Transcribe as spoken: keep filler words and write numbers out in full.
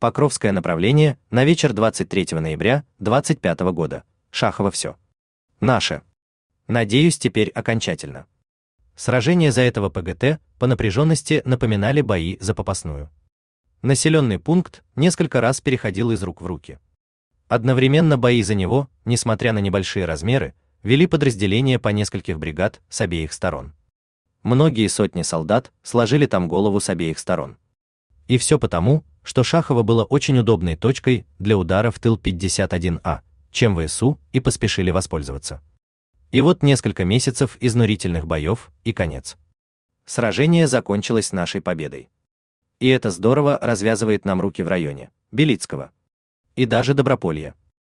Покровское направление, на вечер двадцать третьего ноября двадцать пятого года. Шахово все. Наше. Надеюсь, теперь окончательно. Сражения за этого ПГТ по напряженности напоминали бои за Попасную. Населенный пункт несколько раз переходил из рук в руки. Одновременно бои за него, несмотря на небольшие размеры, вели подразделения по нескольких бригад с обеих сторон. Многие сотни солдат сложили там голову с обеих сторон. И все потому, что Шахово было очень удобной точкой для удара в тыл пятьдесят один А, чем ВСУ и поспешили воспользоваться. И вот несколько месяцев изнурительных боев и конец. Сражение закончилось нашей победой. И это здорово развязывает нам руки в районе Белицкого и даже Доброполья.